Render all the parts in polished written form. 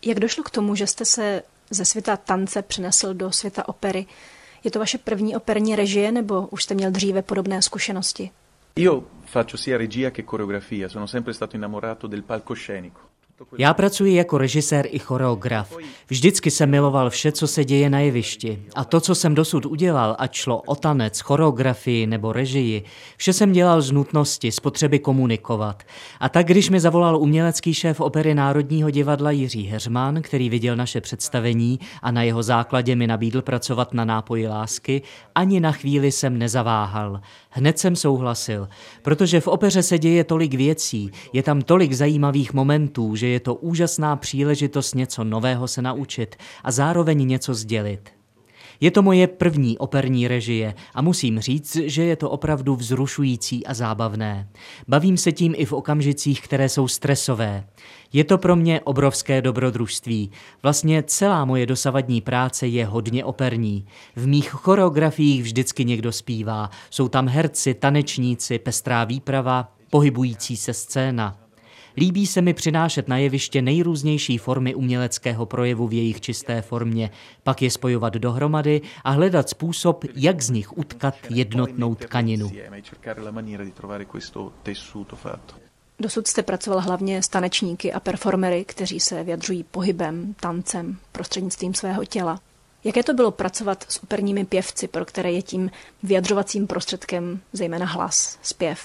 Jak došlo k tomu, že jste se ze světa tance přenesl do světa opery? Je to vaše první operní režie, nebo už jste měl dříve podobné zkušenosti? Io faccio sia regia che coreografia, sono sempre stato innamorato del palcoscenico. Já pracuji jako režisér i choreograf. Vždycky jsem miloval vše, co se děje na jevišti. A to, co jsem dosud udělal, ať šlo o tanec, choreografii nebo režii, vše jsem dělal z nutnosti, z potřeby komunikovat. A tak, když mi zavolal umělecký šéf opery Národního divadla Jiří Heřman, který viděl naše představení a na jeho základě mi nabídl pracovat na Nápoji lásky, ani na chvíli jsem nezaváhal. Hned jsem souhlasil, protože v opeře se děje tolik věcí, je tam tolik zajímavých momentů, že je to úžasná příležitost něco nového se naučit a zároveň něco sdělit. Je to moje první operní režie a musím říct, že je to opravdu vzrušující a zábavné. Bavím se tím i v okamžicích, které jsou stresové. Je to pro mě obrovské dobrodružství. Vlastně celá moje dosavadní práce je hodně operní. V mých choreografiích vždycky někdo zpívá. Jsou tam herci, tanečníci, pestrá výprava, pohybující se scéna. Líbí se mi přinášet na jeviště nejrůznější formy uměleckého projevu v jejich čisté formě, pak je spojovat dohromady a hledat způsob, jak z nich utkat jednotnou tkaninu. Dosud jste pracoval hlavně s tanečníky a performery, kteří se vyjadřují pohybem, tancem, prostřednictvím svého těla. Jaké to bylo pracovat s operními pěvci, pro které je tím vyjadřovacím prostředkem zejména hlas, zpěv?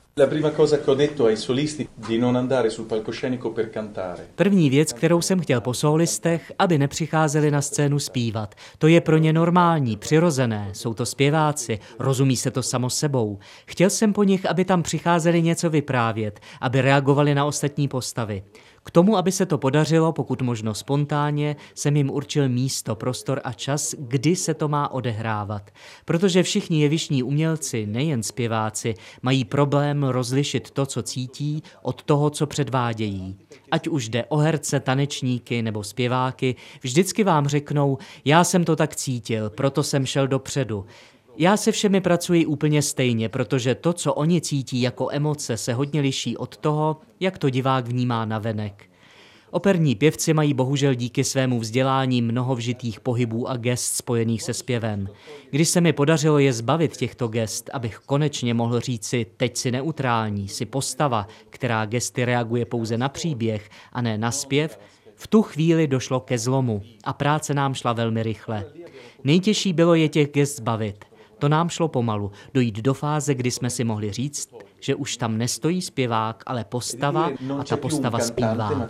První věc, kterou jsem chtěl po solistech, aby nepřicházeli na scénu zpívat. To je pro ně normální, přirozené, jsou to zpěváci, rozumí se to samo sebou. Chtěl jsem po nich, aby tam přicházeli něco vyprávět, aby reagovali na ostatní postavy. K tomu, aby se to podařilo, pokud možno spontánně, jsem jim určil místo, prostor a čas, kdy se to má odehrávat. Protože všichni jevištní umělci, nejen zpěváci, mají problém rozlišit to, co cítí, od toho, co předvádějí. Ať už jde o herce, tanečníky nebo zpěváky, vždycky vám řeknou, já jsem to tak cítil, proto jsem šel dopředu. Já se všemi pracuji úplně stejně, protože to, co oni cítí jako emoce, se hodně liší od toho, jak to divák vnímá navenek. Operní pěvci mají bohužel díky svému vzdělání mnoho vžitých pohybů a gest spojených se zpěvem. Když se mi podařilo je zbavit těchto gest, abych konečně mohl říci, teď si neutrální, si postava, která gesty reaguje pouze na příběh a ne na zpěv, v tu chvíli došlo ke zlomu a práce nám šla velmi rychle. Nejtěžší bylo je těch gest zbavit. To nám šlo pomalu, dojít do fáze, kdy jsme si mohli říct, že už tam nestojí zpěvák, ale postava a ta postava zpívá.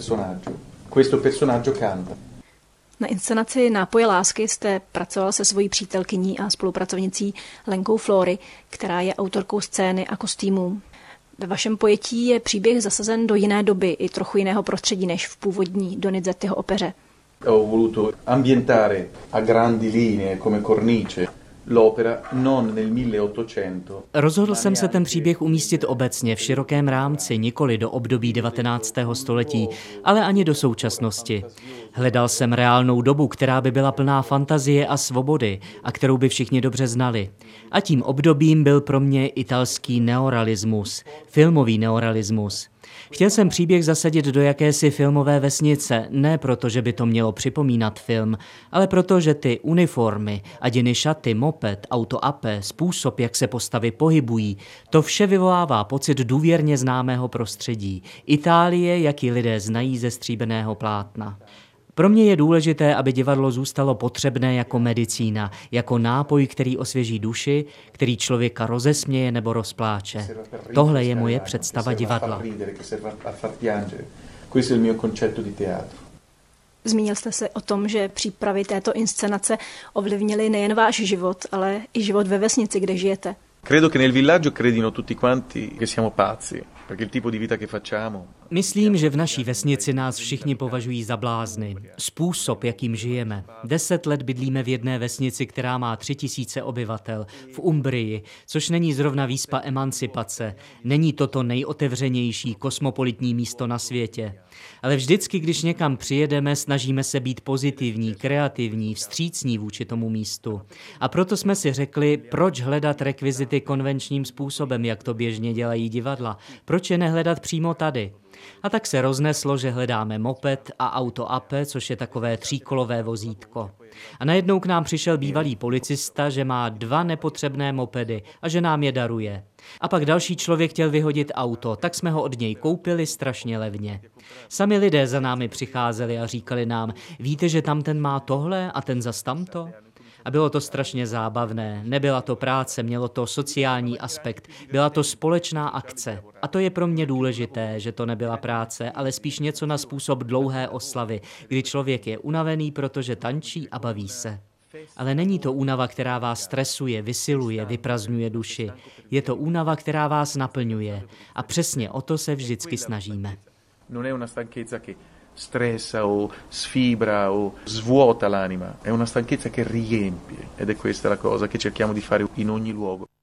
Na inscenaci Nápoje lásky jste pracoval se svojí přítelkyní a spolupracovnicí Lenkou Flory, která je autorkou scény a kostýmů. Ve vašem pojetí je příběh zasazen do jiné doby i trochu jiného prostředí než v původní Donizettiho opeře. Ho voluto ambientare a grandi linee come cornice l'opera non nel 1800. Rozhodl jsem se ten příběh umístit obecně v širokém rámci, nikoli do období 19. století, ale ani do současnosti. Hledal jsem reálnou dobu, která by byla plná fantazie a svobody a kterou by všichni dobře znali. A tím obdobím byl pro mě italský neorealismus, filmový neorealismus. Chtěl jsem příběh zasadit do jakési filmové vesnice, ne proto, že by to mělo připomínat film, ale proto, že ty uniformy, adiny šaty, moped, auto apé, způsob, jak se postavy pohybují, to vše vyvolává pocit důvěrně známého prostředí. Itálie, jak ji lidé znají ze stříbrného plátna. Pro mě je důležité, aby divadlo zůstalo potřebné jako medicína, jako nápoj, který osvěží duši, který člověka rozesměje nebo rozpláče. Tohle je moje představa divadla. Zmínil jste se o tom, že přípravy této inscenace ovlivnily nejen váš život, ale i život ve vesnici, kde žijete. Credo che nel villaggio credino tutti quanti che siamo pazzi, perché il tipo di vita che facciamo. Myslím, že v naší vesnici nás všichni považují za blázny. Způsob, jakým žijeme. 10 let bydlíme v jedné vesnici, která má 3000 obyvatel, v Umbrii, což není zrovna výspa emancipace. Není to to nejotevřenější kosmopolitní místo na světě. Ale vždycky, když někam přijedeme, snažíme se být pozitivní, kreativní, vstřícní vůči tomu místu. A proto jsme si řekli, proč hledat rekvizity konvenčním způsobem, jak to běžně dělají divadla. Proč je nehledat přímo tady? A tak se rozneslo, že hledáme moped a auto Ape, což je takové tříkolové vozítko. A najednou k nám přišel bývalý policista, že má 2 nepotřebné mopedy a že nám je daruje. A pak další člověk chtěl vyhodit auto, tak jsme ho od něj koupili strašně levně. Sami lidé za námi přicházeli a říkali nám, víte, že tam ten má tohle a ten zas tamto? A bylo to strašně zábavné, nebyla to práce, mělo to sociální aspekt, byla to společná akce. A to je pro mě důležité, že to nebyla práce, ale spíš něco na způsob dlouhé oslavy, kdy člověk je unavený, protože tančí a baví se. Ale není to únava, která vás stresuje, vysiluje, vyprazdňuje duši. Je to únava, která vás naplňuje. A přesně o to se vždycky snažíme. Non è una stanchezza che stressa o sfibra o svuota l'anima, è una stanchezza che riempie ed è questa la cosa che cerchiamo di fare in ogni luogo.